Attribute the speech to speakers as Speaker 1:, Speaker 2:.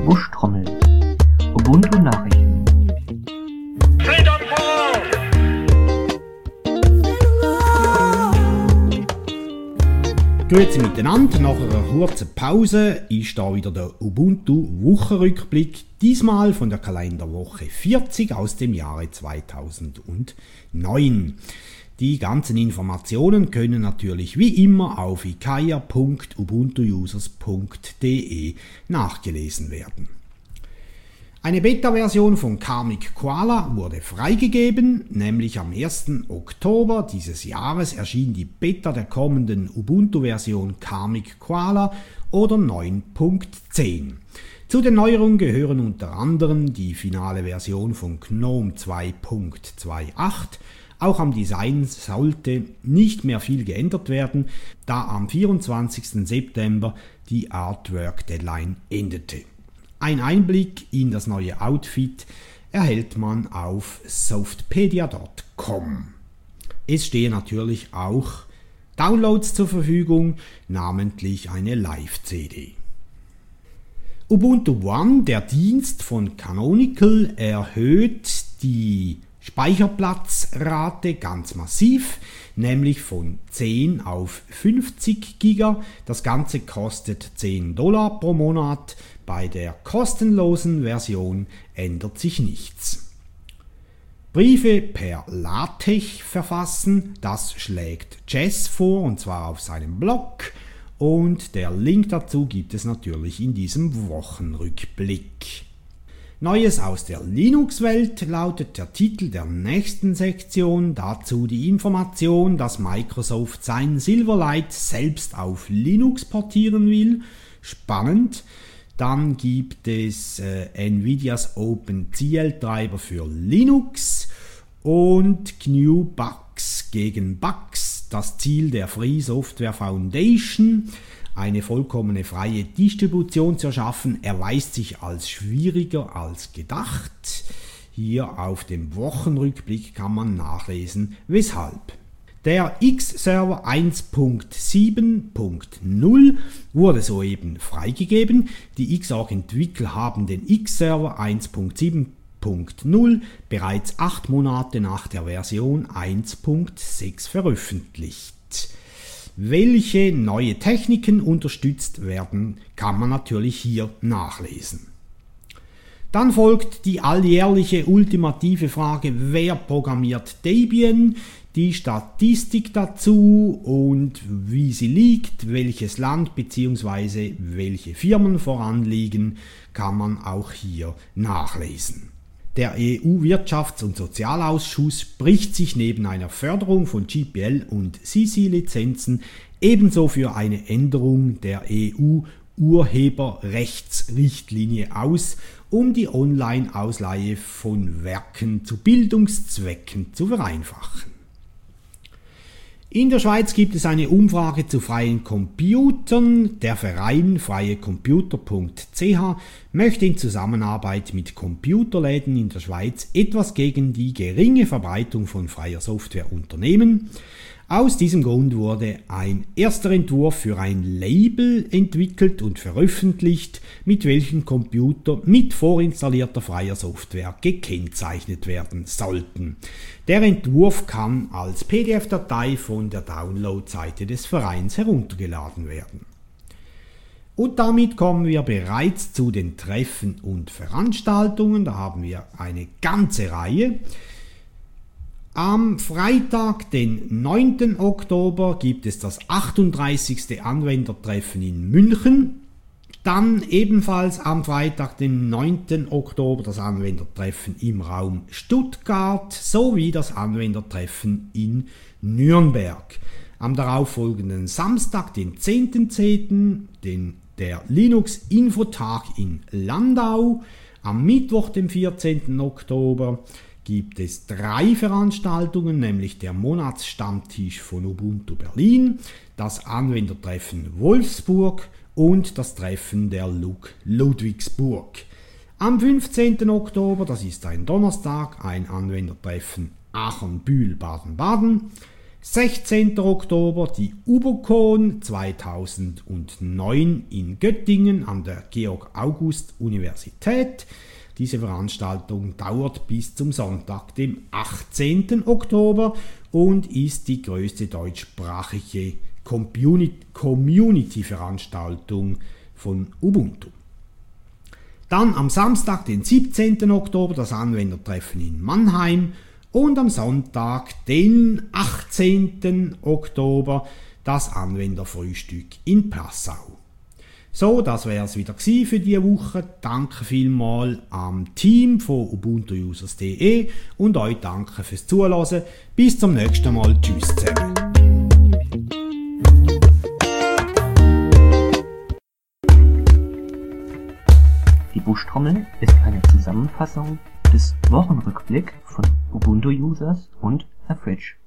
Speaker 1: Buschtrommel. Ubuntu Nachrichten.
Speaker 2: Grüezi miteinander, nach einer kurzen Pause ist da wieder der Ubuntu Wochenrückblick, diesmal von der Kalenderwoche 40 aus dem Jahre 2009. Die ganzen Informationen können natürlich wie immer auf ikaya.ubuntuusers.de nachgelesen werden. Eine Beta-Version von Karmic Koala wurde freigegeben, nämlich am 1. Oktober dieses Jahres erschien die Beta der kommenden Ubuntu-Version Karmic Koala oder 9.10. Zu den Neuerungen gehören unter anderem die finale Version von GNOME 2.28. Auch am Design sollte nicht mehr viel geändert werden, da am 24. September die Artwork-Deadline endete. Ein Einblick in das neue Outfit erhält man auf softpedia.com. Es stehen natürlich auch Downloads zur Verfügung, namentlich eine Live-CD. Ubuntu One, der Dienst von Canonical, erhöht die Speicherplatzrate ganz massiv, nämlich von 10 auf 50 GB. Das Ganze kostet $10 pro Monat. Bei der kostenlosen Version ändert sich nichts. Briefe per LaTeX verfassen, das schlägt Jess vor, und zwar auf seinem Blog. Und der Link dazu gibt es natürlich in diesem Wochenrückblick. Neues aus der Linux-Welt lautet der Titel der nächsten Sektion, dazu die Information, dass Microsoft sein Silverlight selbst auf Linux portieren will. Spannend. Dann gibt es Nvidias OpenCL-Treiber für Linux und GNU Bugs gegen Bugs. Das Ziel der Free Software Foundation, eine vollkommene freie Distribution zu erschaffen, erweist sich als schwieriger als gedacht. Hier auf dem Wochenrückblick kann man nachlesen, weshalb. Der X-Server 1.7.0 wurde soeben freigegeben. Die Xorg-Entwickler haben den X-Server 1.7.0 bereits 8 Monate nach der Version 1.6 veröffentlicht. Welche neue Techniken unterstützt werden, kann man natürlich hier nachlesen. Dann folgt die alljährliche ultimative Frage, wer programmiert Debian? Die Statistik dazu und wie sie liegt, welches Land bzw. welche Firmen voranliegen, kann man auch hier nachlesen. Der EU-Wirtschafts- und Sozialausschuss spricht sich neben einer Förderung von GPL- und CC-Lizenzen ebenso für eine Änderung der EU-Urheberrechtsrichtlinie aus, um die Online-Ausleihe von Werken zu Bildungszwecken zu vereinfachen. In der Schweiz gibt es eine Umfrage zu freien Computern. Der Verein freiecomputer.ch möchte in Zusammenarbeit mit Computerläden in der Schweiz etwas gegen die geringe Verbreitung von freier Software unternehmen. Aus diesem Grund wurde ein erster Entwurf für ein Label entwickelt und veröffentlicht, mit welchem Computer mit vorinstallierter freier Software gekennzeichnet werden sollten. Der Entwurf kann als PDF-Datei von der Download-Seite des Vereins heruntergeladen werden. Und damit kommen wir bereits zu den Treffen und Veranstaltungen. Da haben wir eine ganze Reihe. Am Freitag, den 9. Oktober, gibt es das 38. Anwendertreffen in München. Dann ebenfalls am Freitag, den 9. Oktober, das Anwendertreffen im Raum Stuttgart sowie das Anwendertreffen in Nürnberg. Am darauffolgenden Samstag, den 10.10., der Linux-Infotag in Landau. Am Mittwoch, dem 14. Oktober, gibt es 3 Veranstaltungen, nämlich der Monatsstammtisch von Ubuntu Berlin, das Anwendertreffen Wolfsburg und das Treffen der LUG Ludwigsburg. Am 15. Oktober, das ist ein Donnerstag, ein Anwendertreffen Aachen-Bühl, Baden-Baden. 16. Oktober die UBOCon 2009 in Göttingen an der Georg-August-Universität. Diese Veranstaltung dauert bis zum Sonntag, dem 18. Oktober und ist die größte deutschsprachige Community-Veranstaltung von Ubuntu. Dann am Samstag, den 17. Oktober, das Anwendertreffen in Mannheim und am Sonntag, den 18. Oktober, das Anwenderfrühstück in Passau. So, das wäre es wieder für diese Woche. Danke vielmals am Team von ubuntuusers.de und euch danke fürs Zuhören. Bis zum nächsten Mal. Tschüss zusammen.
Speaker 1: Die Buschtrommel ist eine Zusammenfassung des Wochenrückblick von Ubuntu-Users und Herr Fritsch.